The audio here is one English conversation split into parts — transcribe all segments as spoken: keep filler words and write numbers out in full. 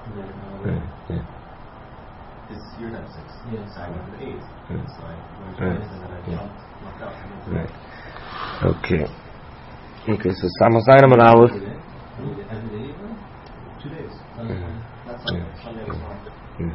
Yeah. It's your type six. Yeah. So I went to the eight. Yeah. So I went to the and then I jumped, lucked out. Right. Okay. Okay, so Samosainam and Aleph. Two days. Mm-hmm. That's Sunday. Sunday was one.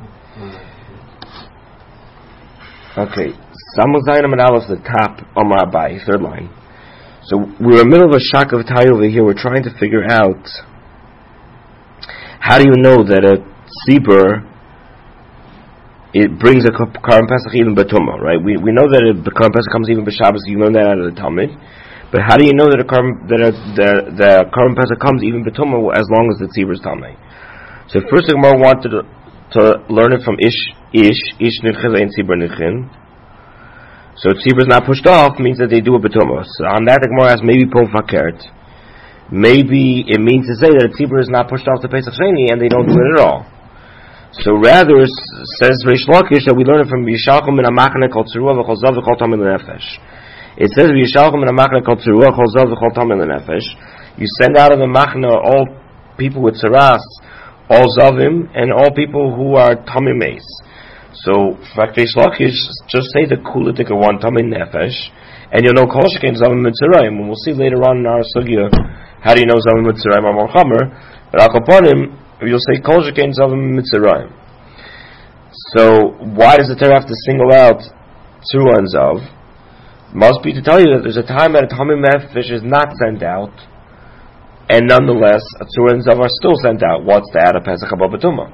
Okay, Samosainam and Aleph, the top Omar Abai, third line. So we're in the middle of a shock of tie over here. We're trying to figure out how do you know that a tzibur it brings a Karim Pesach even Batumah, right? We we know that a Karim Pesach comes even B'Shabbos. You learn that out of the Talmud. But how do you know that a Karim that a, the the Karim Pesach comes even Batumah as long as the tzibur is Talmud? So first, the Gemara wanted to, to learn it from Ish Ish Ish Nidchin and Tzibur Nidchin. So tzibur is not pushed off means that they do a Batumah. So on that, the Gemara asks maybe Pom Fakert. Maybe it means to say that a tzibur is not pushed off the Pesach Sheni and they don't do it at all. So rather, says Reish Lakish that we learn it from Yishalchum min HaMachane Kol Tzirua V'Chol Zav V'Chol Tamei L'Nefesh. It says Yishalchum min HaMachane Kol Tzirua V'Chol Zav V'Chol Tamei L'Nefesh. You send out of the Machane all people with tzaras, all zavim, and all people who are Tamei Meis. So Reish Lakish just say the Kulatika one Tamei Nefesh, and you'll know Kol Sheken Zavim Mitzrayim. And we'll see later on in our sugya how do you know Zavim Mitzrayim are more Chamer. But Al Kaponim, you'll say Kol Sheken Zavim Mitzrayim. So why does the Torah have to single out Tzura and Zav? Must be to tell you that there's a time that a Tamei Nefesh is not sent out, and nonetheless a Tzura and Zav are still sent out. What's the Ad Pesach Haba Batumah?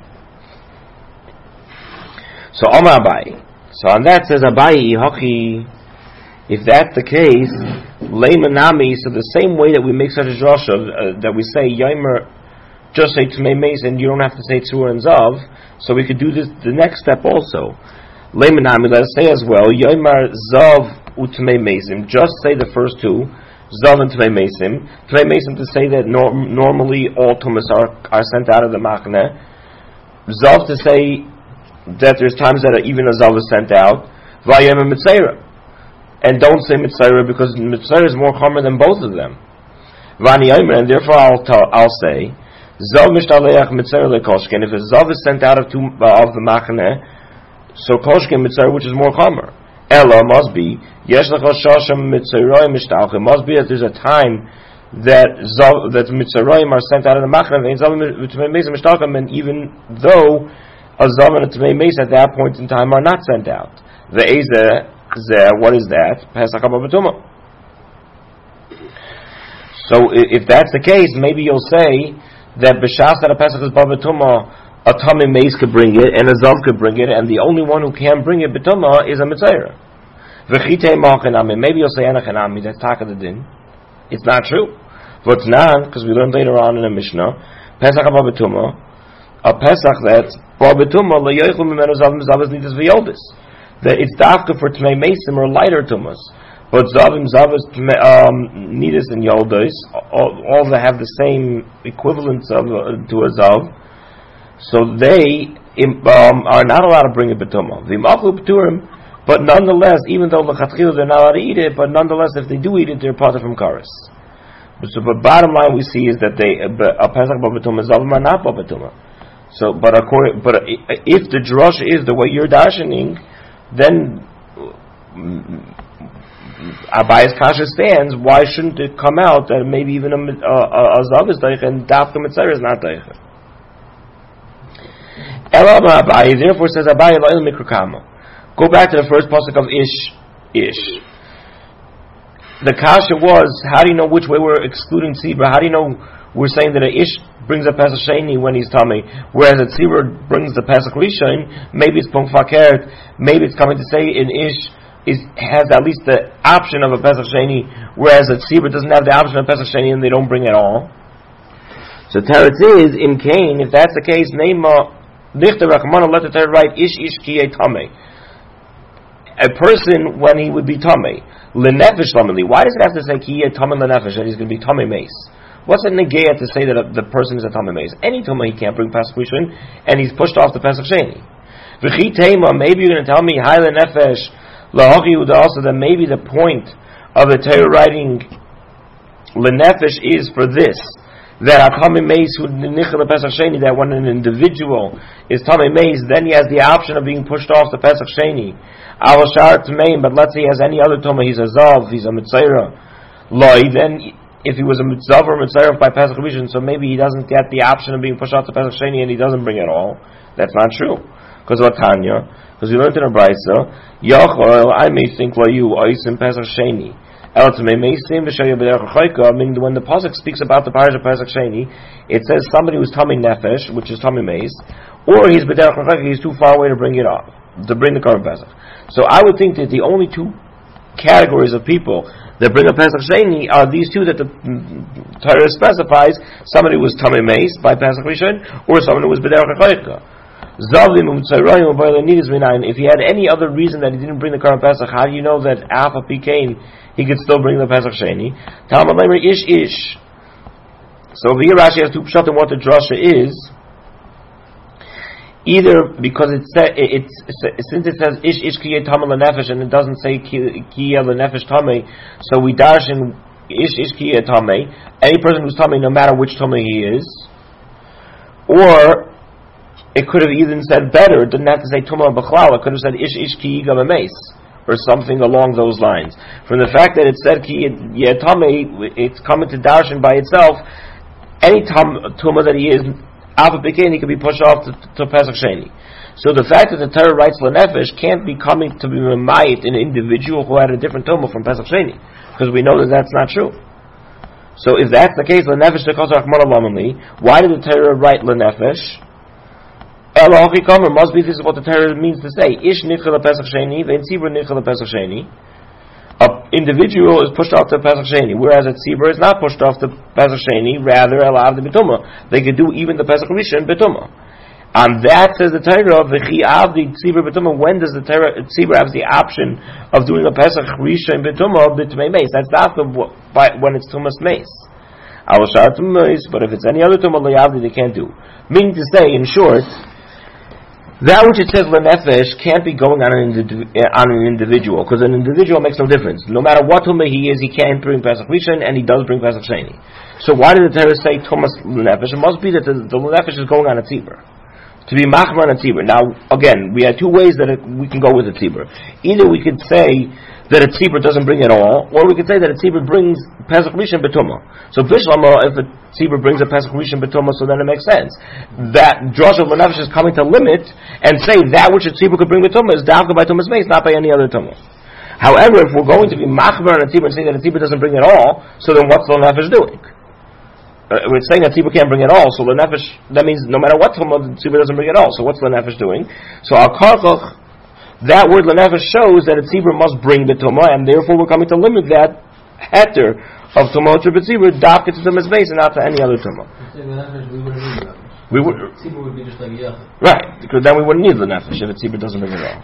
So Omar Abai. So on that says Abai Hachi. If that's the case, Leimanami. So the same way that we make such a drasha uh, that we say Yomer, just say Tmei Meis, and you don't have to say Tzura and Zav. So we could do this the next step also. Leimanami. Let us say as well Yomer Zav u'Tmei Meisim. Just say the first two. Zav and Tmei Meisim. Tmei Meisim to say that norm, normally all tumas are, are sent out of the Machne. Zav to say that there's times that even a Zav is sent out. Vayem and Mitzayra. And don't say Mitzayra because Mitzayra is more common than both of them. Vani Yomer, and therefore I'll, tell, I'll say Zav mishtaleach Mitzayra lekoshken. If a Zav is sent out of, two, uh, of the Machne, so koshken Mitzayra, which is more common. Ella must be yesh lecha shasham mitzrayim mishtalchim. Must be that there's a time that zav, that mitzrayim are sent out of the machne and zav mitzrayim mishtalchim, and even though a zav and a tmei meis at that point in time are not sent out. The eze zeh, what is that? Pesach haba batumah. So if that's the case, maybe you'll say that b'shas that a pesach is haba batumah, a Tamei Meis could bring it, and a Zav could bring it, and the only one who can bring it, B'tumah, is a Mitzayra. V'chitei ma'achenami. Maybe you'll say anachenami, that's Taka the Din. It's not true. V'tznan, because we learned later on in the Mishnah, Pesach haba B'tumah, a Pesach that's haba B'tumah, le'yoichlu mimenu Zav Zav nidas v'yobis. That it's dafka for Tmei Meisim or lighter tumas. But Zavim, Zavas, um, nidas and yoldos, all, all that have the same equivalence of, uh, to a Zav, so they um, are not allowed to bring a betumah. V'imachlu b'turim, but nonetheless, even though l'chatchila they're not allowed to eat it, but nonetheless, if they do eat it, they're parted from kares. But so, but bottom line we see is that they a pesach b'betumah zavim are not b'betumah. So, but according, but if the drush is the way you're darshaning, then Abaye's kasha stands. Why shouldn't it come out that maybe even a, a, a zav is daich and dafka mitzayr is not daich? Abai, therefore says Abai Eloil Mikrokama. Go back to the first pasuk of Ish, Ish. The kasha was, how do you know which way we're excluding tzibur? How do you know we're saying that a Ish brings a Pesach Sheni when he's tummy, whereas a tzibur brings the Pesach Rishon? Maybe it's Pum Fakert, maybe it's coming to say in Ish is has at least the option of a Pesach Sheni, whereas a tzibur doesn't have the option of Pesach Sheni and they don't bring it all. So Teretz is, in Cain, if that's the case, Neima Lichter Rachmana, let the Torah write Ish Ish Kiyei Tamei. A person when he would be Tamei. Lenefesh Lameli. Why does it have to say Kiyei Tamei Lenefesh that he's going to be Tamei Meis? What's a negaya to say that a, the person is a Tamei Meis? Any Tamei he can't bring Pesach Rishon, and he's pushed off the Pesach Sheni. V'chi Tema, maybe you're going to tell me Hai Lenefesh Lahachi Uda also that maybe the point of the Torah writing Lenefesh is for this, that a Tamei Meis who nichel the Pesach Sheni, that when an individual is Tamei Meis, then he has the option of being pushed off the Pesach Sheni. Al Shar Tameim, but let's say he has any other Tuma, he's a Zav, he's a Mitzayra, Loi, then if he was a Zav or Mitzayra by Pesach Rishon, so maybe he doesn't get the option of being pushed off the Pesach Sheni and he doesn't bring it all. That's not true. Because what Tanya? Because we learned in a Brisa, Yochel, I may think like you, Oisim Pesach Sheni. Meaning when the pasuk speaks about the Parashat Pesach Sheni, it says somebody who's Tamei Nefesh, which is Tamei Meis, or he's B'derech Chayka, he's too far away to bring it up, to bring the Korban Pesach. So I would think that the only two categories of people that bring a Pesach Sheni are these two that the Torah specifies: somebody who was Tamei Meis by Pesach Rishon, or someone who was B'derech Chayka. If he had any other reason that he didn't bring the Korban Pesach, how do you know that Alpha Pikain he could still bring the Pesach Sheni? Talmud Leimer ish ish. So here Rashi has two pshat what the drasha is. Either because it sa- it, it since it says ish ish kiyeh tamei lenefesh and it doesn't say kiyeh lenefesh tamei, so we dash in ish ish kiyeh tamei. Any person who's tamei, no matter which tamei he is, or it could have even said better. It didn't have to say Tumah B'chlal. It could have said Ish Ish Ki Yiga B'meis, or something along those lines. From the fact that it said Ki Yetame, it's coming to Darshan by itself. Any Tumah that he is, Alpha B'kein, he could be pushed off to, to Pesach Sheni. So the fact that the Torah writes L'nefesh can't be coming to be Memayit an individual who had a different Tumah from Pesach Sheni, because we know that that's not true. So if that's the case, L'nefesh Tekos Rachman Alamali, why did the Torah write L'nefesh? Must be this is what the Torah means to say. Ish nichel Pesach Sheni, ve'en tzibur nichel Pesach Sheni. An individual is pushed off to Pesach Sheni, whereas a tzibur is not pushed off to Pesach Sheni. Rather, elav the betuma. They could do even the Pesach Rishon betuma. And that says the Torah, v'chi av the tzibur betuma. When does the Torah tzibur have the option of doing a Pesach Rishon betuma b'tumei meis? That's not the when it's tumas meis. But if it's any other tumah layavdi, they can't do. Meaning to say, in short, that which it says lenefesh can't be going on an, indiv- on an individual, because an individual makes no difference. No matter what tumah he is, he can't bring Pesach Rishon, and he does bring Pesach Sheni. So why did the Torah say tumas lenefesh? It must be that the, the lenefesh is going on a tzibur, to be machmer on a tzibur. Now, again, we have two ways that it, we can go with a tzibur. Either we could say that a tzibur doesn't bring it all, or we could say that a tzibur brings Pesach Rishon betuma. So Bishlama, if a tzibur brings a Pesach Rishon betuma, so then it makes sense. That Drosh of Lenefesh is coming to limit and say that which a tzibur could bring betuma is dafka by tumas meis, not by any other tumah. However, if we're going to be machmer on a tzibur and say that a tzibur doesn't bring it all, so then what's the Lenefesh doing? Uh, we're saying that tzibur can't bring it all, so Lenefesh, that means no matter what tumah, the tzibur doesn't bring it all. So what's Lenefesh doing? So Al Karchach, that word lenefesh shows that a tzibur must bring the tumah, and therefore we're coming to limit that heter of tumah to tzibur dafka to the mizbeis and not to any other tumah. We wouldn't need lenefesh. We would. Tzibur would be just like yachid. Right, because then we wouldn't need lenefesh if a tzibur doesn't bring it all.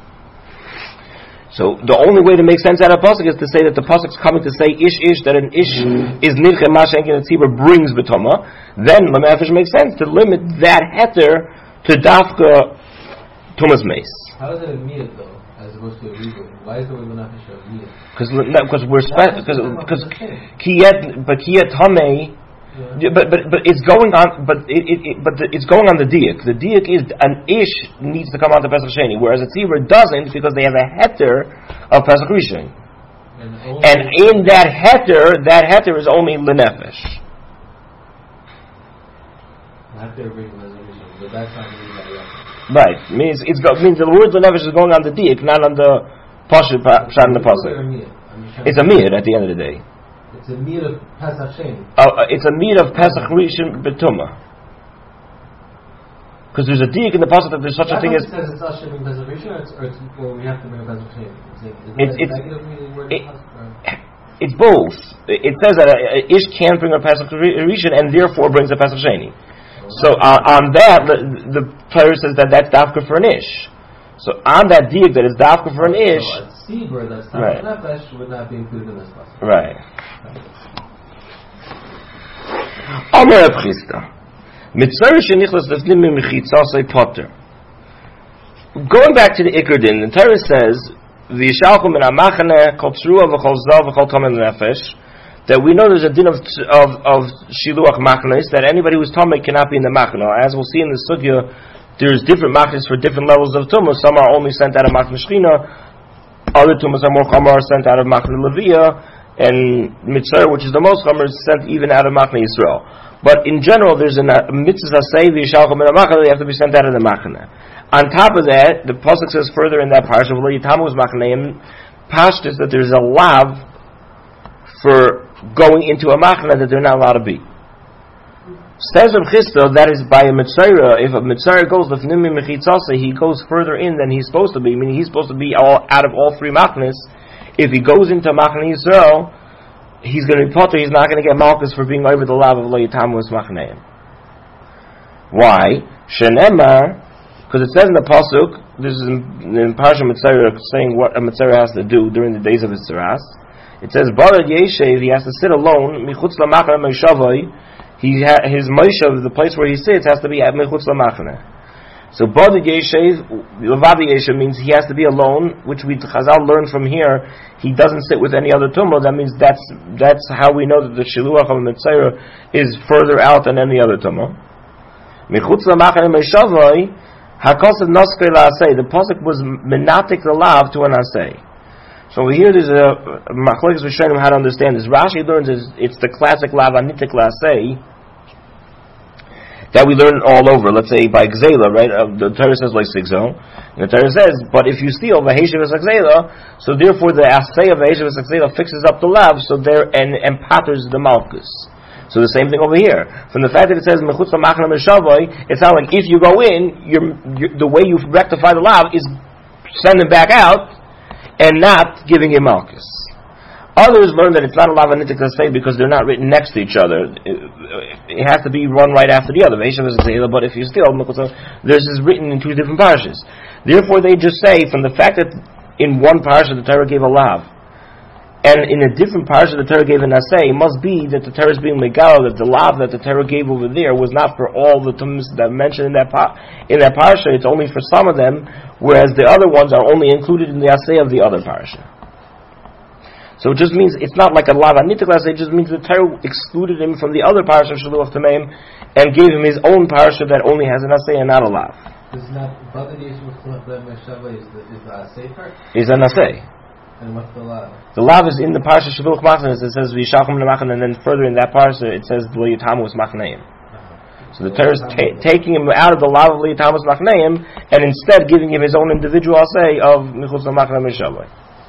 So the only way to make sense out of pasuk is to say that the pasuk's coming to say ish ish, that an ish mm-hmm. is nirche mashenkin a tzibur brings betuma. Then lenefesh makes sense to limit that heter to dafka tumas meis. How is it a miyat though, as opposed to a regal? Why is the word lenefesh a miyat? Because because we're spe- because because kiyet but kiyet hamei, but but but it's going on, but it, it, it but the, it's going on the diak. The diak is an ish needs to come out to Pesach Sheni, whereas a tzibur doesn't because they have a heter of Pesach Rishon, and, and in that heter, that heter is only lenefesh. Heter brings lenefesh, but that's not really that. Right, means it's go, means the word lenefesh is going on the diak, not on the pasuk pshat in the pasuk. It's a miyat at the end of the day. It's a miyat of Pesach Sheni. Uh, it's a miyat of Pesach Rishon betuma. Because there's a diak in the pasuk that there's such a thing as. It says it's us shipping Pesach Rishon, or it's or we have to bring a Pesach Sheni. It's it's it, it's both. It says that a, a ish can't bring a Pesach Rishon and therefore brings a Pesach Sheni. So uh, on that, the, the Torah says that that's dafka for an ish. So on that diak that is dafka for an ish, so a tzibur that's not right. nefesh would not be included in this process. Right. Amar Reb Chisda, mitzvah shenichlas lefnim michitzasei potter. Going back to the Iker Din, the Torah says, "V'yishalchu min hamachane kol tzrua v'chol zav v'chol kamen nefesh." that we know there's a din of of, of shiluach machnes, that anybody who's tamei cannot be in the machna. As we'll see in the sugya, there's different machnes for different levels of tumah. Some are only sent out of machna shechina, other tumahs are more chamar, sent out of machna leviyah, and mitzvah, which is the most chamar, is sent even out of machna Yisrael. But in general, there's a mitzvah say v'yishalchom in a machna, they have to be sent out of the machna. On top of that, the pasuk says further in that parsha, v'lo yitamu machneim, pashtus, that there's a lav for going into a machna that they're not allowed to be. Says Reb Chisda, that is by a mitzvah. If a mitzvah goes lefnim mechitzasa, he goes further in than he's supposed to be, meaning he's supposed to be all out of all three machnas. If he goes into machna Yisrael, he's going to be potter, he's not going to get malchus for being over the lav of lo yitamu machneim. Why? Shenemar, because it says in the pasuk, this is in, in Parsha Mitzvah saying what a mitzvah has to do during the days of his tzaras. It says, Barad Yeshev, he has to sit alone, Michutz Lamachna Meishavai, he ha- his Meishav, the place where he sits, has to be at Michutz Lamachna. So Barad Yeshev, Levadi Yeshev means he has to be alone, which we Chazal learn from here, he doesn't sit with any other tumah. That means that's that's how we know that the Shiluach of Mitzvah is further out than any other tumah. Michutz Lamachna Meishavai, Hakosav Noskei La'aseh, the pasuk was menatik the lav to an aseh. So here there's a machlokes rishonim how to understand this. Rashi learns is it's the classic lav anitik la'aseh that we learn all over. Let's say by gzela, right? Uh, the Torah says like sigzo. The Torah says, but if you steal v'heshiv gzela, so therefore the aseh of v'heshiv gzela fixes up the lav, so there and and patters the malchus. So the same thing over here. From the fact that it says mechutz lamachna meshavai, it's not like if you go in, you're, you're, the way you rectify the lav is send them back out and not giving him malchus. Others learn that it's not a lav anitik say because they're not written next to each other. It, it has to be one right after the other. But if you still, this is written in two different parshas. Therefore, they just say from the fact that in one parsha the Torah gave a lav, and in a different parsha the Torah gave an aseh, it must be that the Torah is being megal, that the lav that the Torah gave over there was not for all the tumas that are mentioned in that pa- in that parsha. It's only for some of them, whereas the other ones are only included in the aseh of the other parsha. So it just means it's not like a lav anitik aseh. It just means the Torah excluded him from the other parsha of Shiluach Tameim and gave him his own parsha that only has an aseh and not a lav. Is not Bada Yeshu Meshava is the is the aseh part? Is an aseh. And what's the lav? The lav is in the parsha Shiluach Machnas. It says v'yishalchom lemachna, and then further in that parsha it says lo yitamu machneim. So the Torah is ta- taking him out of the lav of lo yitamu machneim and instead giving him his own individual aseh of michutz lamachna meshavai.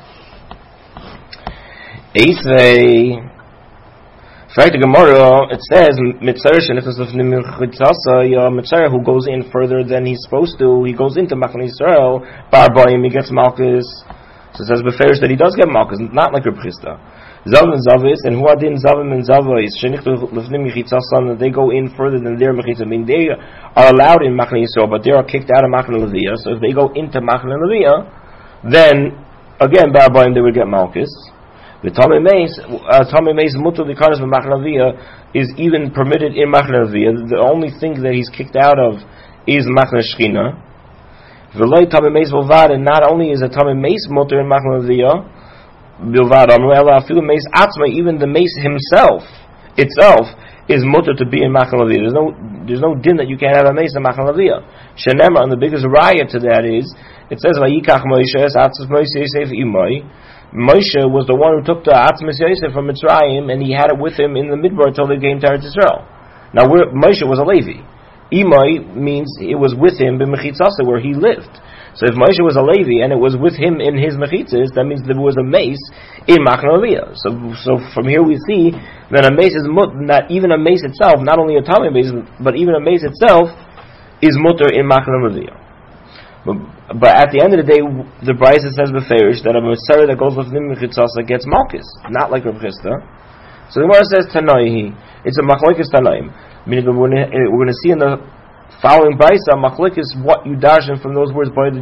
Eisvei. Fact the Gemara, it says mitzvah shenichas lefnim mechitzasa, a mitzvah who goes in further than he's supposed to. He goes into Machna Yisrael, bar boyim, he gets malchus. So it says beferish that he does get malchus, not like Reb Chisda. Zav and Zavis, and who are din Zavim and Zavis, shenichas lefnim mechitzasa, that they go in further than their mechitzah. I mean, they are allowed in Machna Yisrael, but they are kicked out of Machna Leviyah. So if they go into Machna Leviyah, then again bar boyim they would get malchus. The Tomei Meis, Tomei Meis Mutul Likanas Machna Leviyah is even permitted in Machna Leviyah. The only thing that he's kicked out of is Machna Shechina. V'loi Tomei Meis Bilvad, and not only is a Tomei Meis Mutul in Machna Leviyah, Bilvad Amru Ela Afilu Meis Atzma, even the Meis himself, itself, is mutter to be in Machna Leviyah. There's no, there's no din that you can't have a Meis in Machna Leviyah. Shenemar, and the biggest riot to that is, it says Vayikach Moshe Atzmas Moshe Yosef Imoi. Moshe was the one who took the Atzmas Yosef from Mitzrayim, and he had it with him in the Midbar until they came to Eretz Yisrael. Now, Moshe was a Levi. Imai means it was with him in Mechitzasa, where he lived. So if Moshe was a Levi and it was with him in his Mechitzas, that means there was a mace in Machna Leviyah. So, so from here we see that a mace is mut, not even a mace itself, not only a Talmud mace, but even a mace itself is mutter in Machna Leviyah. But, but at the end of the day, the Brisa says beferish that a Messiah that goes with Mechitzasa gets malchus, not like Reb Chisda. So the Gemara says Tanaihi. It's a machlokes Tanaim. Meaning we're going to see in the following Brisa machlokes what you darshan from those words. According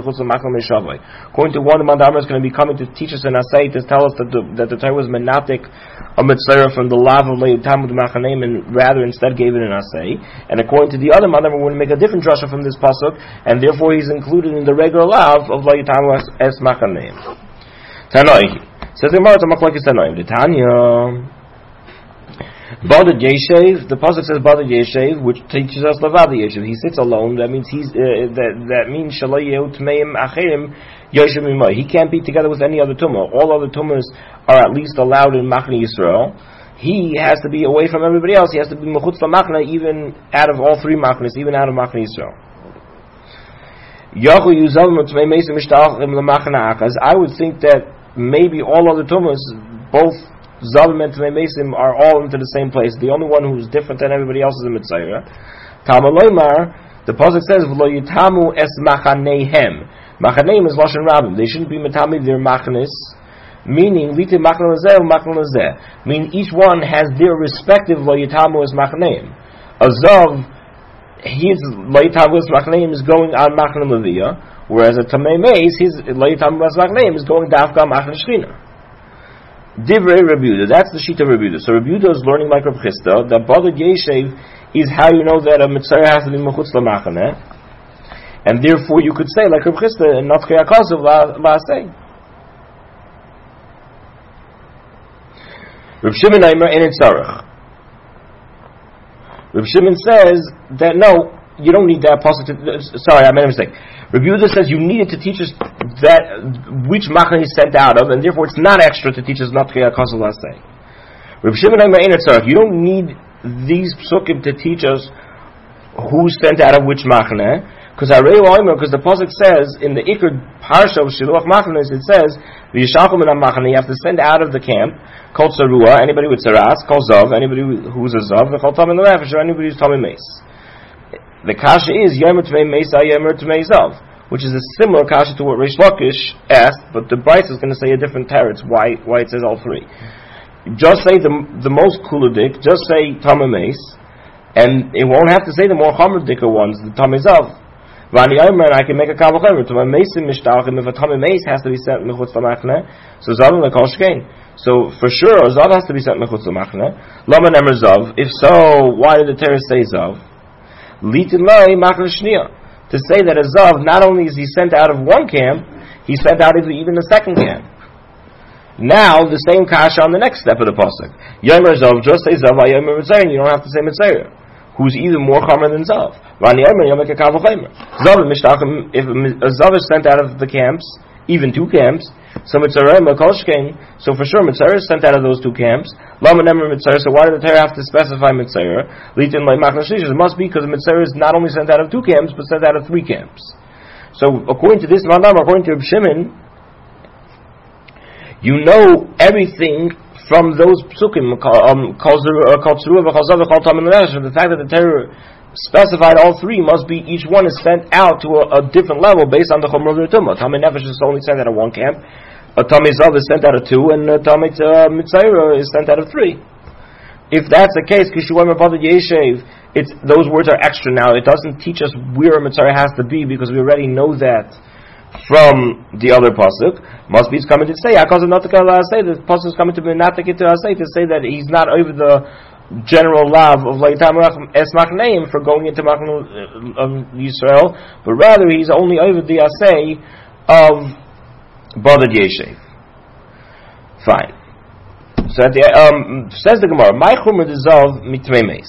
to one, the Mandamar is going to be coming to teach us an asay to tell us that the that the Torah was menatik a mitzvah from the lav of Tamud Machaneim, and rather instead gave it an asay. And according to the other Mandamar, we're going to make a different drasha from this pasuk, and therefore he's included in the regular lav of Tamud Es Machaneim. Tanoi says the Gemara, it's a machlokes Tanaim. The Tanya. Badad Yeshev, the pasuk says Badad Yeshev, which teaches us Levad Yeshev. He sits alone. That means he's uh, that that means Shalai Yehut Meim Acherim Yoshev Mimai. He can't be together with any other tumah. All other tumahs are at least allowed in Machne Yisrael. He has to be away from everybody else. He has to be Mechutz LaMachna, even out of all three Machnes, even out of Machne Yisrael. Yahu Yuzav Mutmei Mesim Mishtachim LaMachna Achaz. I would think that maybe all other tumahs, both Zavim and Tmei Mesim, are all into the same place. The only one who's different than everybody else is a Mitzayra. Talmaloymar, the pasuk says, "V'lo yitamu es machanehem." Machaneim is lashon rabim. They shouldn't be mitami their machnes, meaning lite machan lazeh machan lazeh. Meaning each one has their respective lo yitamu es machaneim. A zav, his lo yitamu es machaneim is going on machan leviyah, whereas a Tmei Meis, his lo yitamu es machaneim is going dafka machan shchina. Divrei Rebuda, that's the sheet of Rebuda. So Rebuda is learning like Reb Chisda that Badad Yeshev is how you know that a Mitzvah has to be Mechutz LaMachaneh, and therefore you could say like Reb Chisda and not Chayakasav La'aseh. Reb Shimon Aimer in Tzarech. Reb Shimon says that no, you don't need that positive. Sorry, I made a mistake. Rabbi Yehuda says you needed to teach us that which machan is sent out of, and therefore it's not extra to teach us not to kosel lasei. Rabbi Shimon Aimer ein tzarich. You don't need these psukim to teach us who's sent out of which machan, because because the pasuk says in the Iker Parsha of Shiluach Machanes, it says v'yishalchum min hamachane, you have to send out of the camp kol tzarua, anybody with tzaras, kol zav, anybody who's a zav, v'chol tamim l'nefesh, or anybody who's tamim meis. The kasha is Yomer Tmei Meisa Yomer Tmei Zav, which is a similar kasha to what Reish Lakish asked, but the Bryce is going to say a different teretz why why it says all three. Just say the the most kuladik, just say Tamei Meis, and it won't have to say the more chamerdika ones, the Tamei Zav. Vani Yomer, and I can make a kabel chamer. Tamei Meisim mishtachim, if a Tamei Meis has to be sent mechutz lamachne, so Zav lekol shkein. So for sure, Zav has to be sent mechutz lamachne. Lama nemer Zav. If so, why did the teretz say Zav? To say that a Zav, not only is he sent out of one camp, he's sent out of even the second camp. Now, the same kasha on the next step of the pasuk. Yomer Zav, just say Zav, Yomer Mitzayir, you don't have to say Mitzayir, who's even more chomer than Zav. Rani Yomer, Yomer Kekav Chamer. Zav, if a Zav is sent out of the camps, even two camps, so Mitzayir, Makoshkein, so for sure Mitzayir is sent out of those two camps. Lama Nemer Mitzayir, so why did the Torah have to specify Mitzayir? Litin Lai Machna Shlish, it must be because Mitzayir is not only sent out of two camps, but sent out of three camps. So according to this Mandam, according to Reb Shimon, you know everything from those psukim, um, the fact that the Torah specified all three must be each one is sent out to a, a different level based on the Chomor of the Tumah. Tamei Nefesh is only sent out of one camp, a Tamei Zav is sent out of two, and a Tamei uh, Mitzayir is sent out of three. If that's the case, Kishuam Badad Yeshev, it's those words are extra now. It doesn't teach us where a Mitzayir has to be because we already know that from the other pasuk. Must be it's coming to say Akazav Natakah say the pasuk is coming to be Natakah to say to say that he's not over the general lav of Leitam Es Machneim for going into Machne of Yisrael, but rather he's only over the Asay of Badad Yeshev. Fine. So at the, um, says the Gemara, My Chumer Dezav Mitmei Meis.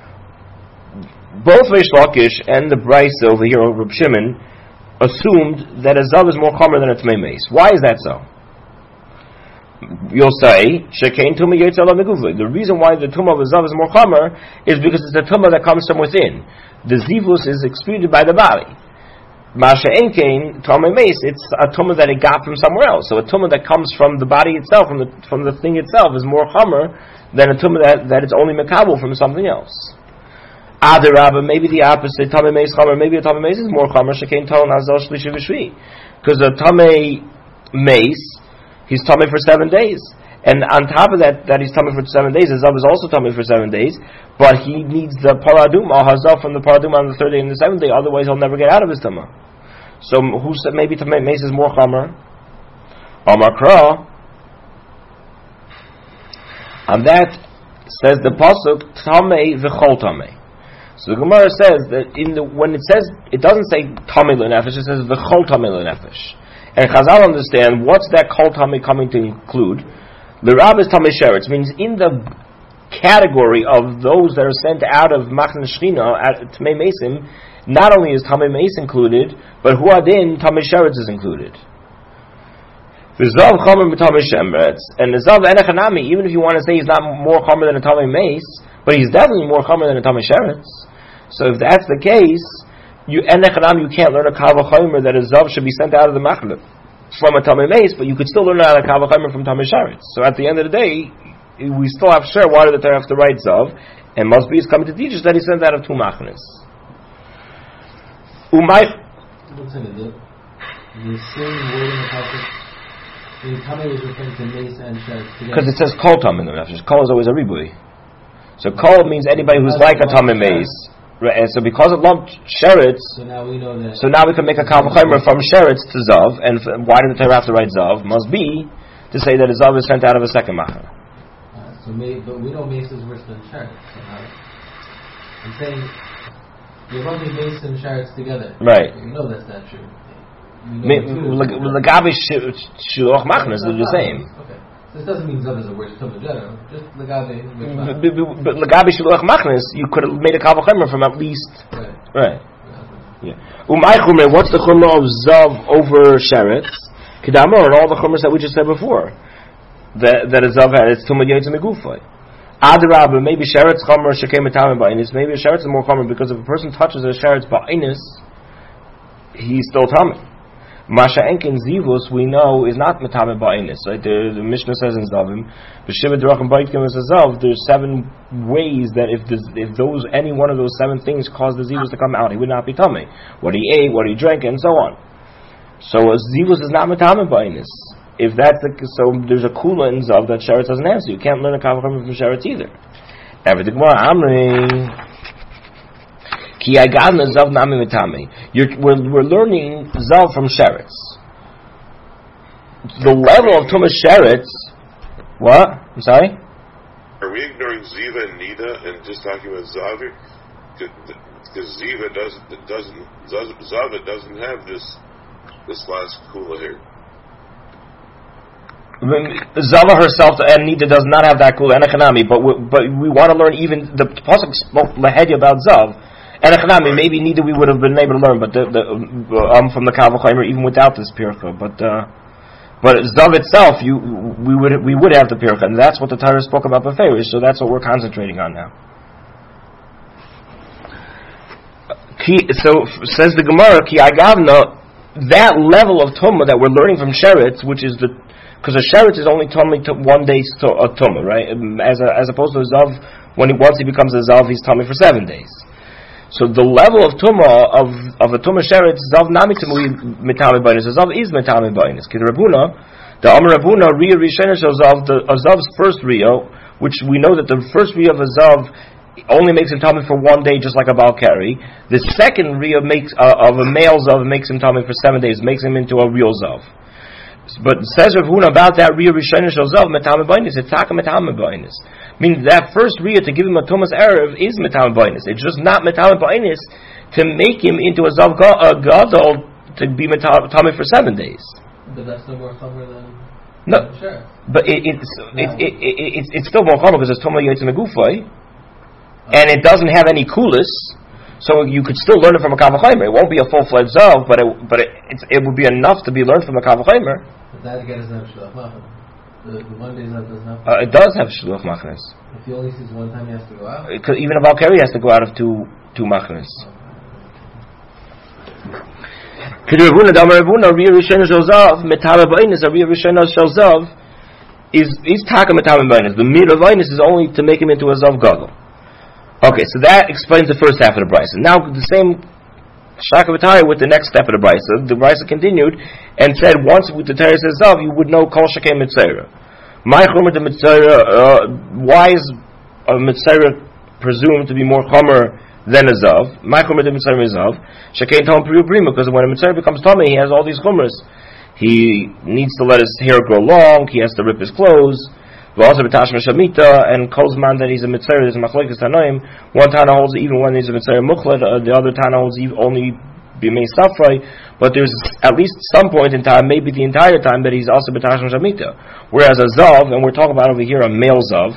Both Reish Lakish and the Bryce over here, Reb Shimon, assumed that a Zav is more Chomer than a Tmei Meis. Why is that so? You'll say, Shekain Tumah Yetzel HaMeguvah. The reason why the Tumah of a Zav is more Chomer is because it's a Tumah that comes from within. The Zivus is excreted by the body. Masha Enkein, Tumah Meis, it's a Tumah that it got from somewhere else. So a Tumah that comes from the body itself, from the from the thing itself, is more Chomer than a Tumah that, that it's only Mekabel from something else. Adarabba, maybe the opposite, Tumah Meis Chomer, maybe a Tumah Meis is more Chomer, Shekain Ton Azal Shlishi V'Shvi. Because a Tumah Meis, he's tummy for seven days. And on top of that, that he's tummy for seven days, his Zav is also tummy for seven days, but he needs the paradum, or hazav from the paradum on the third day and the seventh day, otherwise he'll never get out of his tumah. So, who said maybe tummy mace is more chamer? Amar Kra. On that, says the pasuk, tamei v'chol tamei. So the Gemara says that in the, when it says, it doesn't say tamei l'nefesh, it says v'chol tamei l'nefesh. And Chazal understand what's that kol tamei coming to include. The Rab is tamei sheretz, means in the category of those that are sent out of Machne Shechina at Tamei Mesim, not only is Tamei Meis included, but Huadin Tamei Sheretz is included. The Zav Chomer B'Tamei Sheretz, and the Zav Enechanami, even if you want to say he's not more Chomer than a Tamei Meis, but he's definitely more Chomer than a Tamei Sheretz. So if that's the case, you Enechanami, you can't learn a Kal V'Chomer that a Zav should be sent out of the Machne from a Tamei Meis, but you could still learn out a Kal V'Chomer from Tamei Sheretz. So at the end of the day, we still have sure why did the Torah have to write Zav, and must be is coming to teach us that he sent out of two Machnes. Umay. The same word in the passage. The Tamei is referring to Meis and Sheretz together. Because it says Kol Tamei in the Nefesh. Kol is always a ribui. So Kol means anybody who's like a Tamei Meis. Right, and so because it lumped Sheretz, so now we know that. So now we can make a Kal V'Chomer from Sheretz to Zav, and f- why did the Torah have to write Zav? Must be to say that a Zav is sent out of a second Machne. So, may, but we know Meis is worse than Sheretz. So I'm saying you're lumping Meis and Sheretz together. Right. You know that's not true. Lagabi Shiloch Machnes are the same. Okay. So this doesn't mean Zav is a worse Tum in general. Just Lagabi. But Lagabi Shiloch Machnes, you could have made a Kal V'Chomer from at least. Right. Right. Yeah. Umay Chumer, what's the Chumer of Zav over Sheretz? Kedamor, and all the Chumers that we just said before. That that a Zav had, it's Tumah Yetz Megufay. Adarabah, maybe Sheretz Chomer Shekem Etamim Ba'inus. Maybe a Sheretz is more Chomer because if a person touches a Sheretz Ba'inus, he's still Tamim. Masha Enkin Zivus, we know, is not Metamim Ba'inus. Right? The, the Mishnah says in Zavim, B'Shiva Derachim Ba'itkim is a Zav, there's seven ways that if this, if those any one of those seven things caused the Zivus to come out, he would not be Tamim. What he ate, what he drank, and so on. So a Zivus is not Metamim Ba'inus. If that's the so, there's a kula in Zav that Sheretz doesn't have, so you can't learn a Kal V'Chomer from Sheretz either. Everything more Amri. Ki Agavna Zav Nami Mitami. We're we're learning Zav from Sheretz. The level of Tumas Sheretz. What? I'm sorry. Are we ignoring Ziva and Nida and just talking about Zav here? Because Ziva doesn't doesn't Zava doesn't have this this last kula here. Zava herself and Nida does not have that kula Enechanami, but we, but we want to learn even the pasuk spoke lahedya about Zav Enechanami. Maybe Nida we would have been able to learn, but the, the um from the Kal V'Chomer even without this pircha. But uh, but Zav itself, you we would we would have the pircha, and that's what the Torah spoke about beferish. So that's what we're concentrating on now. So says the Gemara, Ki Agavna, that level of tumah that we're learning from Sheretz, which is the because a Sheretz is only tummy to one day to a tumah, right? As a, as opposed to a Zav, when he, once he becomes a Zav, he's tummy for seven days. So the level of tumah of of a tumah Sheretz, Zav nami tumui mitami b'inus. A Zav is mitami b'inus. Kid Rabuna, the Amar Rabuna Riyah Rishena shel Zav, the a Zav's first Riyah, which we know that the first Riyah of a Zav only makes him tummy for one day, just like a Balkari. The second Riyah makes uh, of a male Zav makes him tummy for seven days, makes him into a real Zav. But says Rav Huna about that Riyah Rishayna Shel Zav Metamim B'Inus. It's Taka Metamim B'Inus. Meaning that first Riyah to give him a Tumas Erev is Metamim B'Inus. It's just not Metamim B'Inus to make him into a Zav Gadol to be Metamim for seven days. But that's no more chomer than no. Sure. But it, it's no. it, it, it, it, it's it's still more chomer because it's Tumah Yotzei Megufay, and it doesn't have any kulis. So you could still learn it from a Kal V'Chomer. It won't be a full-fledged Zav, but it, but it, it's, it would be enough to be learned from a Kal V'Chomer. But that again is not Shluch Machnes. The, the one day Zav does not. Uh, it does have Shluch Machnes. If he only sees one time, he has to go out. It could, even a Balkari has to go out of two two Machnes. Is is Taka Metame B'Inus. The Mir of Inus is only to make him into a Zav Gadol. Okay, so that explains the first half of the Brisa. Now the same Shakavatari with the next step of the Brisa. The Brisa continued and said, once with the Torah says Zav, you would know Kol Shekem Mitzayra. My Chomer to Mitzayra, why is a Mitzayra presumed to be more Chomer than a Zav? My Chomer to Mitzayra is Zav. Shekem Tom Priyu Prima, because when a Mitzayra becomes Tomei, he has all these Chomers. He needs to let his hair grow long, he has to rip his clothes. Also, b'tashma shamita, and Kozman that he's a mitzvah, there's a machlokes tanoim. One Tana holds even when he's a mitzvah muchlet, uh, the other Tana holds only b'mei safrai. But there's at least some point in time, maybe the entire time, that he's also b'tashma shamita. Whereas a zav, and we're talking about over here a male zav,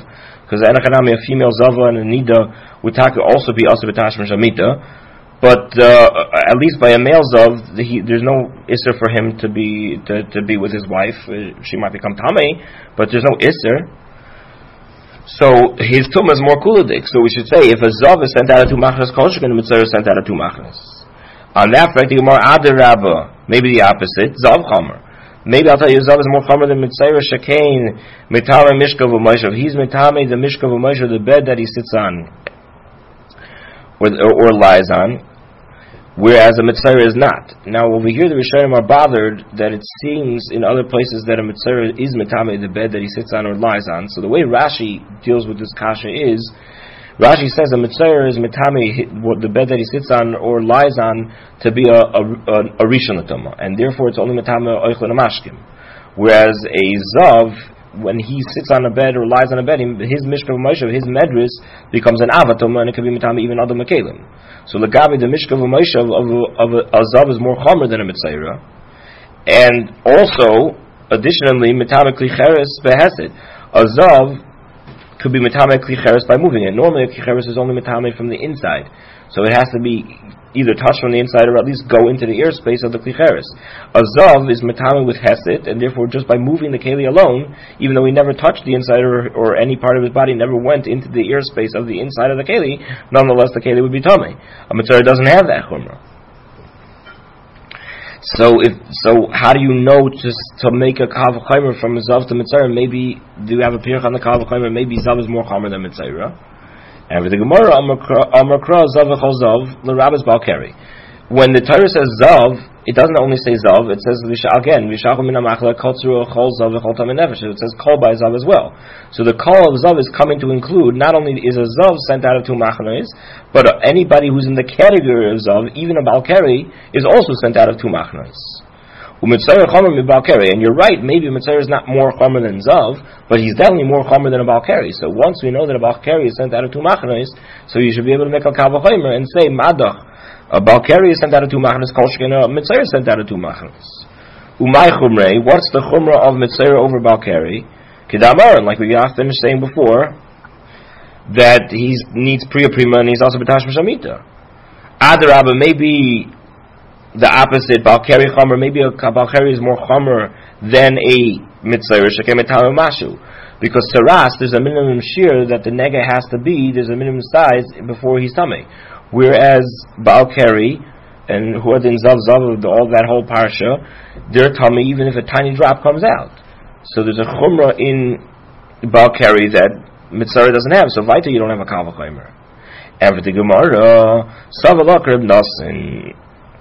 because Enochanami, a female Zava and a Nida would also be also B'Tashma Shamita. But uh, at least by a male Zav, he, there's no Isser for him to be to, to be with his wife. Uh, she might become Tamei, but there's no Isser. So his Tumah is more kuladik. So we should say, if a Zav is sent out of two machnas, Kol Sheken the Mitzvah is sent out of two machnas. On that fact, the Gemara Adar Rabba, maybe the opposite, Zav Chomer. Maybe I'll tell you, Zav is more Chomer than Mitzvah Shekain, Mitame Mishka V'Moshav. He's Mitame the Mishka V'Moshav, the bed that he sits on, or, or, or lies on. Whereas a mitzvah is not. Now over here the Rishonim are bothered that it seems in other places that a mitzvah is mitame, the bed that he sits on or lies on. So the way Rashi deals with this kasha is, Rashi says a mitzvah is mitame, the bed that he sits on or lies on, to be a, a, a, a rishon l'tumah, and therefore it's only mitame oichlin amashkim. Whereas a zav, when he sits on a bed or lies on a bed, his mishkav moshav, his medris, becomes an avatuma, and it can be mitame even other makelim. So the gabi, the mishkav moshav of a, of a, a zav is more chomer than a mitzayra, and also additionally mitame klicheres behesed. A zav could be mitame klicheres by moving it. Normally a klicheres is only mitame from the inside, so it has to be either touch from the inside or at least go into the airspace of the klicheres. A zav is metame with hesed, and therefore just by moving the keli alone, even though he never touched the inside or, or any part of his body, never went into the airspace of the inside of the keli, nonetheless the keli would be tame. A mitzvah doesn't have that chumrah. So if so, how do you know just to make a kav chaymer from a zav to mitzvah? Maybe do you have a pirch on the kav chaymer? Maybe zav is more chamer than mitzvah. And with the Gemara, Amakra Zav Echol Zav, the Rabbis Balkari. When the Torah says Zav, it doesn't only say Zav, it says again, V'shachol min ha'machla kotzru Echol Zav Echol Tamei Nefesh. It says Kol by Zav as well. So the Kol of Zav is coming to include, not only is a Zav sent out of two machnos, but anybody who's in the category of Zav, even a Balkari, is also sent out of two machnos. And you're right, maybe Mitzvah is not more chomer than Zav, but he's definitely more chomer than a Balkari. So once we know that a Balkari is sent out of two machnos, so you should be able to make a kav chomer and say, Madach, a Balkari is sent out of two machnos, Kol Sheken, a Mitzvah is sent out of two machnos. Umay chumrei, what's the chumrah of Mitzvah over Balkari? Kedamaran, like we got finished saying before, that he needs Priya Prima and he's also B'Tashma Shamita. Adarabba, maybe the opposite, Balkari Chomer, maybe a Balkari is more Chomer than a Mitzvah, because Saras, there's a minimum shear that the Nega has to be, there's a minimum size before he's Tamei. Whereas Balkari, and who are in Zav Zav, all that whole Parsha, they're Tamei even if a tiny drop comes out. So there's a Chumrah in Balkari that Mitzvah doesn't have, so Vaita you don't have a Kav Chomer. And for the Gemara, Savalak Reb Nasin,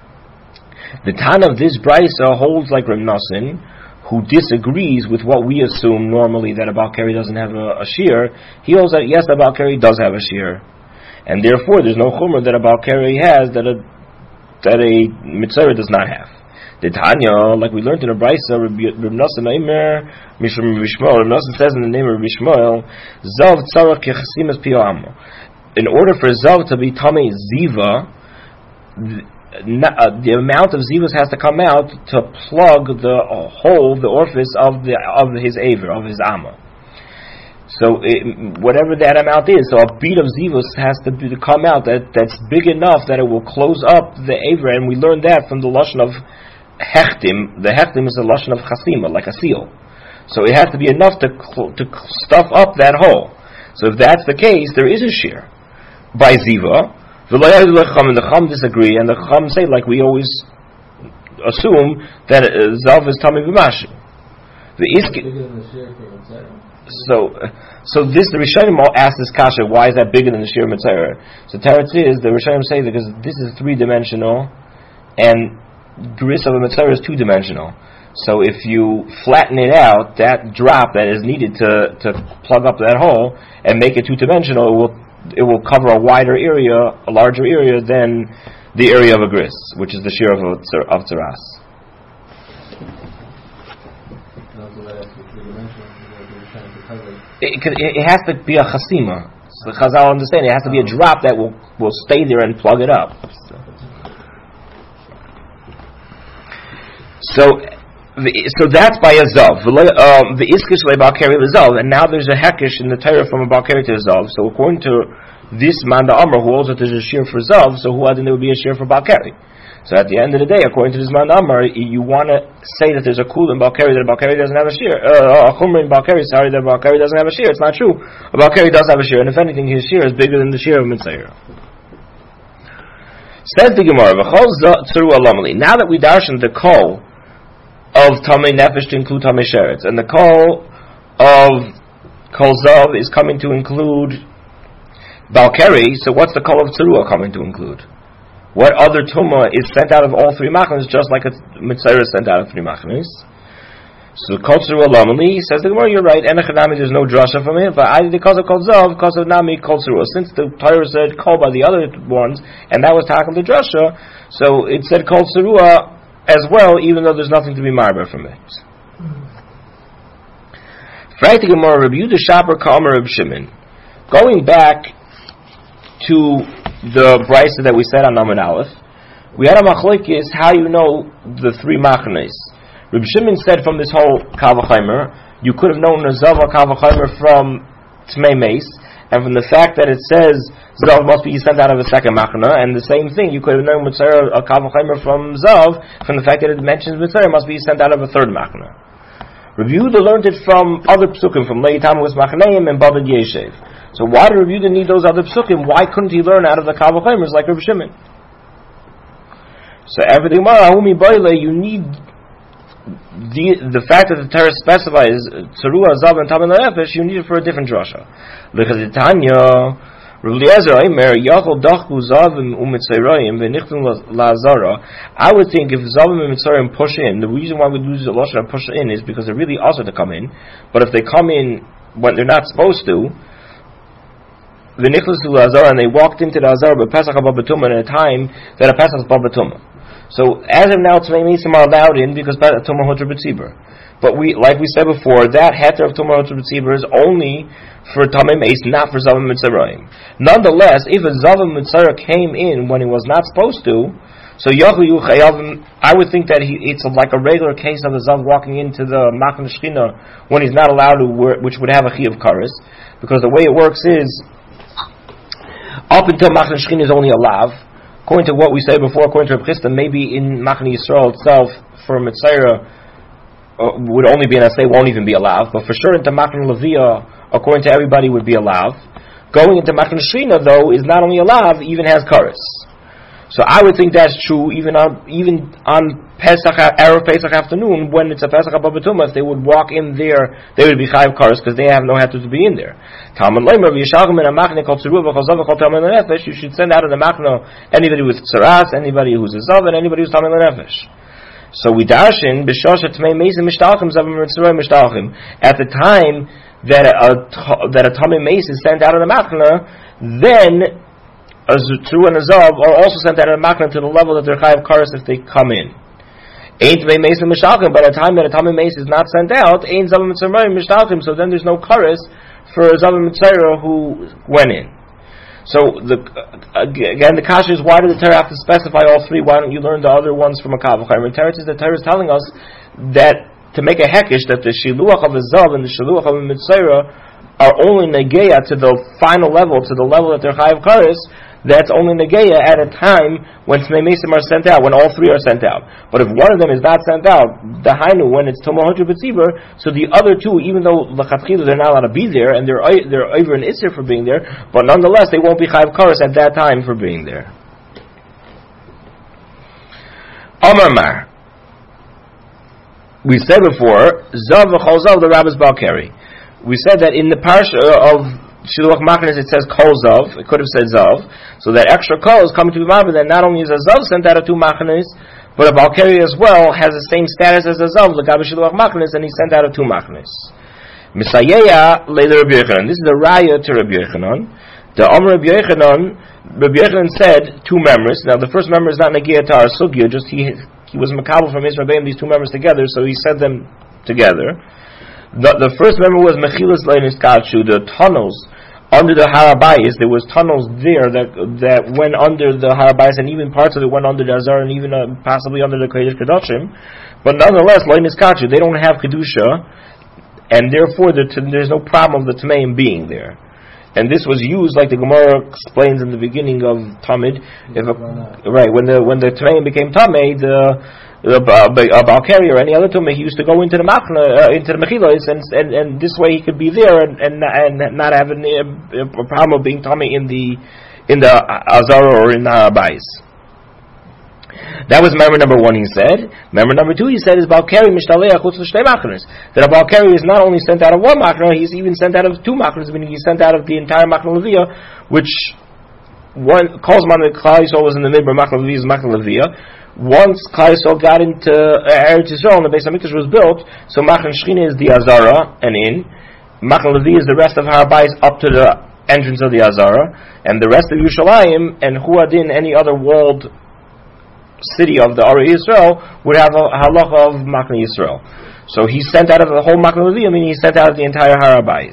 the Tana of this Brisa holds like Reb Nasin, who disagrees with what we assume normally that a Balkari doesn't have a, a shear. He holds that yes, a Balkari does have a shear, and therefore there's no chumrah that a Balkari has that a that a Mitzvah does not have. The Tanya, like we learned in a Brisa, Reb Nasin Aimer Mishum Rishmael. Reb Nasin says in the name of Rishmael, Zav Tzarach Kechasimas Piyam. In order for Zav to be Tamei Ziva, The, uh, the amount of zivas has to come out to plug the uh, hole, the orifice of the of his aver, of his amma. So it, whatever that amount is, so a bead of zivas has to, be, to come out that, that's big enough that it will close up the aver, and we learned that from the lashon of hechtim. The hechtim is a lashon of chasima, like a seal. So it has to be enough to cl- to stuff up that hole. So if that's the case, there is a shear by ziva. The Chum disagree, and the Chum say, like we always assume, that uh, Zav is Tamei B'Mashu. The Iski. So, uh, so this the Rishonim asked this kasha, why is that bigger than the Shir Mitzvah? So Teretz is the Rishonim say because this is three dimensional, and Gris of a Mitzvah is two dimensional. So if you flatten it out, that drop that is needed to to plug up that hole and make it two dimensional, it will. It will cover a wider area, a larger area than the area of a gris, which is the shear of a, of tzaras. It, it, it has to be a chasima. So the Chazal understand it has to be a drop that will, will stay there and plug it up. So, so So that's by a zav. The iskish le balkari zav, and now there's a hekish in the Torah from a balkari to a zav. So according to this man the Amr who holds that there's a shear for zav, so who other there would be a shear for balkari? So at the end of the day, according to this man the Amr, you want to say that there's a kul in balkari that a balkari doesn't have a shear. Uh, a chumra in balkari, sorry, that a balkari doesn't have a shear. It's not true. A balkari does have a shear, and if anything, his shear is bigger than the shear of mitzayir. Says the Gemara, now that we darshan the kol of Tamei Nefesh to include Tamei Sheretz, and the kol of Kol Zav is coming to include Balkari, so what's the kol of Tzerua coming to include? What other Tumah is sent out of all three machnas, just like a Mitzayra is sent out of three machnas? So Kol Tzerua Lamali, says the Gemara, you're right, Enechanami, there's no drasha from it, but I because of Kol Zav, because of Nami, Kol Tzerua. Since the Torah said kol by the other ones, and that was tackle the drasha, so it said Kol Tzerua as well, even though there's nothing to be marber from it. Going back to the brisa that we said on Amud Aleph, we had a machlokes how you know the three machnes. Reb Shimon said from this whole Kal V'Chomer, you could have known a Zav or Kal V'Chomer from Tmei Meis, and from the fact that it says Zav must be sent out of a second machna, and the same thing, you could have known Mitzayr, a Kal V'Chomer from Zav, from the fact that it mentions Mitzayr must be sent out of a third machna. Rabbi Yehuda learned it from other psukim, from Leitam with Machneim and Babad Yeshev. So why did Rabbi Yehuda need those other psukim? Why couldn't he learn out of the Kal V'Chomers like Rabbi Shimon? So after the Gemara, you need The, the fact that the Torah specifies Tzerua, Zav, and Tamei Nefesh, you need it for a different drasha. L'chazitanya, Rav Eliezer Omer, Yachol Dachku Zavim u'Mitzrayim v'Nichtum Lazara. I would think if Zavim and Mitzrayim push in, the reason why we lose the lashon push in is because they're really also to come in. But if they come in when they're not supposed to, v'Nichtum Lazara, and they walked into the Azara but Pesach Haba B'Tumah at a time that a Pesach Haba B'Tumah. So as of now, Tzmei Meisim are allowed in because Tumah Hotra B'Tzibur. But we, like we said before, that heter of Tumah Hotra B'Tzibur is only for Tamei Meis, not for Zavim Mitzrayim. Nonetheless, if a Zavim Mitzrayim came in when he was not supposed to, so Yahu Yuchayavim, I would think that he, it's like a regular case of the Zav walking into the Machna Shechina when he's not allowed to, which would have a Chi of Karis, because the way it works is, up until Machna Shechina is only a Lav. According to what we said before, according to Reb Chisda, maybe in Machna Yisrael itself, for Mitzayra, uh, would only be an Asay, won't even be allowed. But for sure, into Machna Leviyah, according to everybody, would be allowed. Going into Machna Shechina, though, is not only allowed, even has Karis. So I would think that's true even on even on Pesach, Erev Pesach afternoon, when it's a Pesach Haba B'Tumah, if they would walk in there, they would be Chayav Karis, because they have no heter to be in there. Talmud Leimer, V'yishagim in a Machna Kol Tzerua V'chol Zav V'chol Tamei Nefesh, you should send out of the Machna anybody with Tzaras, anybody who's a Zav, and anybody who's Tamei Nefesh. So we darshin, B'shosh Tmei Meisim Mishtachim, Zavim Mitzrayim Mishtachim. At the time that a, that a Tamei Meis is sent out of the Machna, then a Tzerua and a Zav are also sent out of the Machna to the level that they're Chayav Karis if they come in. Ain't Tmei Meis Mishtachim, by the time that a Tamei Meis is not sent out, ain't Zavim Mitzrayim Mishtachim, so then there's no Karis for a Zavim Mitzrayim who went in. So the uh, again, the kasha is, why did the Torah have to specify all three? Why don't you learn the other ones from a Kal V'Chomer? The Torah is the Torah is telling us that to make a hekish that the shiluach of a Zav and the shiluach of a Mitzrayim are only negeya to the final level, to the level that they're Chayav Karis. That's only negeya at a time when Tmei Meisim are sent out, when all three are sent out. But if one of them is not sent out, the Hainu, when it's Tumah Hotra B'Tzibur, so the other two, even though l'chatchila they're not allowed to be there, and they're they're over an Isser for being there, but nonetheless they won't be Chayav Karis at that time for being there. Amar Mar. We said before, Zav v'chol Zav, the Rabbis Balkari. We said that in the parsha of Shiluach Machnas it says Kol Zav, it could have said Zav, so that extra Kol is coming to be marveled that not only is a Zav sent out of two Machnas, but a Balkari as well has the same status as a Zav, L'gabe Shiluach Machnas, and he's sent out of two Machnas. Misayeya Leila Rabbi Yochanan, this is the Raya to Rabbi Yochanan. The Amr Rabbi Yochanan, Rabbi Yochanan said two members. Now the first member is not Nagiya to our Sugya, just he he was Makabel from his Rabbeim, these two members together, so he said them together. The, the first member was Mechilas Leinis Katshu, the tunnels under the Harabayis, there was tunnels there that that went under the Harabayis, and even parts of it went under the Azar, and even uh, possibly under the Kodesh Kedoshim. But nonetheless, Loinis Kachu, they don't have Kedusha, and therefore the, there's no problem of the Tameim being there. And this was used, like the Gemara explains in the beginning of Tamid, if a, right when the when the Tameim became Tameh, the a Balkari or any other tumah, he used to go into the machna, uh, into the mechilas, and, and and this way he could be there and and, and not have a, a problem of being tummy in the in the azara or in the harabais. That was member number one. He said. Member number two, he said, is Balkari mishtaleach chutz l'shtei machnas. That a Balkari is not only sent out of one machna, he's even sent out of two machnas, meaning he's sent out of the entire machna leviyah, which one calls man the Klal Yisrael was in the midbar machna leviyah is machna leviyah. Once Klal Yisrael got into uh, Eretz Yisrael and the Beis Hamikdash was built, so Machon Shechina is the Azara and in, Machon Levi is the rest of Harabais up to the entrance of the Azara, and the rest of Yerushalayim and Huadin, any other walled city of the Ari Yisrael, would have a halacha of Machon Yisrael. So he's sent out of the whole Machon Levi, I mean he's sent out of the entire Harabais.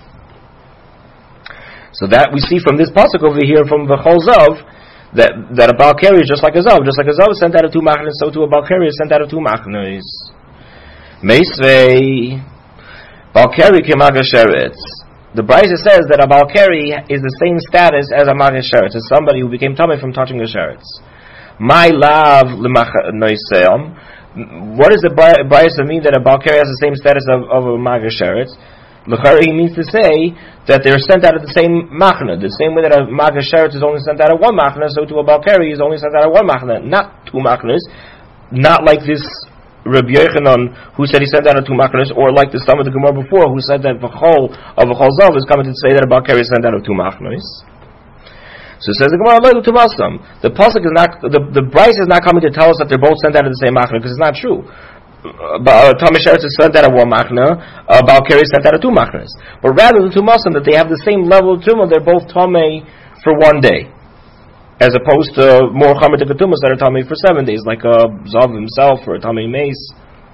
So that we see from this pasuk over here from the Chol Zav, That that a Balkari is just like a Zav. Just like a Zav is sent out of two machnas, so too a Balkari is sent out of two machnas. Meisvei Balkari kemagasheretz. The Brisa says that a Balkari is the same status as a magasheretz, as somebody who became tummy from touching a sheretz. My love l'machnoiseum. What does the Brisa mean that a Balkari has the same status of, of a magasheretz? L'chari means to say that they're sent out of the same machna. The same way that a magas sheretz is only sent out of one machna, so to a Balkari is only sent out of one machna, not two machnas. Not like this Rabbi Yochanan who said he sent out of two machnas, or like the some of the Gemara before who said that the whole of a Chol Zav is coming to say that a Balkari is sent out of two machnas. So says the Gemara, the pasuk is not the the Brisa is not coming to tell us that they're both sent out of the same machna, because it's not true. Uh, Tomei Sheretz is sent out of one machna, uh, Balkari is sent out of two machnas. But rather the two masim that they have the same level of tumah, they're both Tomei for one day, as opposed to more Chamer Tekatumas that are Tomei for seven days, like a Zav himself or a Tomei Mace.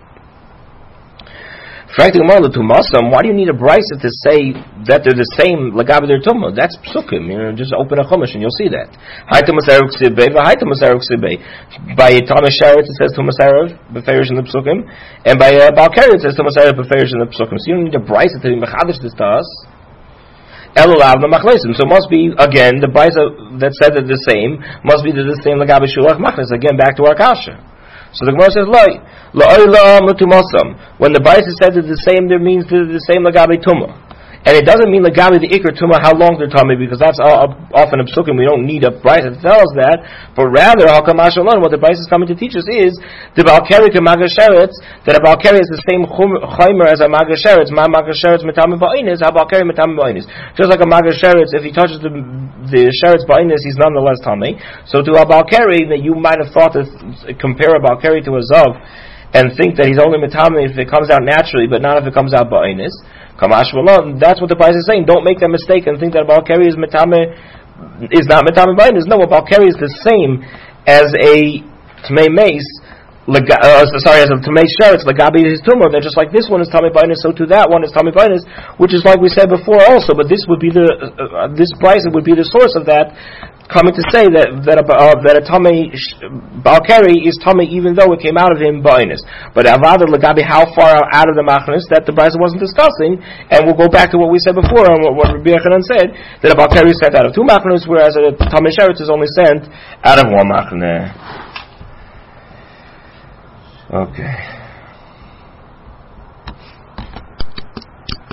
Why do you need a brisa to say that they're the same lagabi their tumah? That's psukim. You know, just open a chumash and you'll see that. By Tomei Sheretz it says tumas erev beferish in the psukim, and by uh, Balkari it says tumas erev beferish in the psukim. So you don't need a brisa to mechadish this to us. So it must be again the brisa that said that the same must be the same lagabi shulach machnas. Again, back to our kasha. So the Gemara says, "Loi, la'olam l'tumasam." When the Brisa said that the same, there means the same lagabi tumah, and it doesn't mean lagabi the ikr tumah how long they're tummy, because that's uh, often a psukim. We don't need a Brisa to tell us that, but rather hakamash alon. What the Brisa is coming to teach us is the Balkari kemagasheretz, that a Balkari is the same chaymer as a magasheretz. Ma magasheretz metamim ba'inis, ha Balkari metamim ba'inis. Just like a magasheretz, if he touches the the sheretz ba'inis, he's nonetheless tummy. So to a Balkari, that you might have thought to compare a Balkari to a zav, and think that he's only metamim if it comes out naturally, but not if it comes out ba'inis. Kamash Malon, that's what the Brisa is saying. Don't make that mistake and think that a Balkari is metame is not metame ba'inis. No, a Balkari is the same as a Tmei Mace, lega, uh, sorry, as a Tmei Sheretz, Lagabi his tumor. They're just like this one is Tmei ba'inis, so to that one is Tmei ba'inis, which is like we said before also. But this would be the uh, this Brisa would be the source of that, coming to say that that a, uh, that a Tmei Balkari is Tmei even though it came out of him ba'inis. But Avada Lagabi, how far out of the machnas, that the Brisa wasn't discussing, and we'll go back to what we said before and what, what Rabbi Yochanan said, that a Balkari is sent out of two machnas, whereas a Tmei Sheretz is only sent out of one machna. Okay.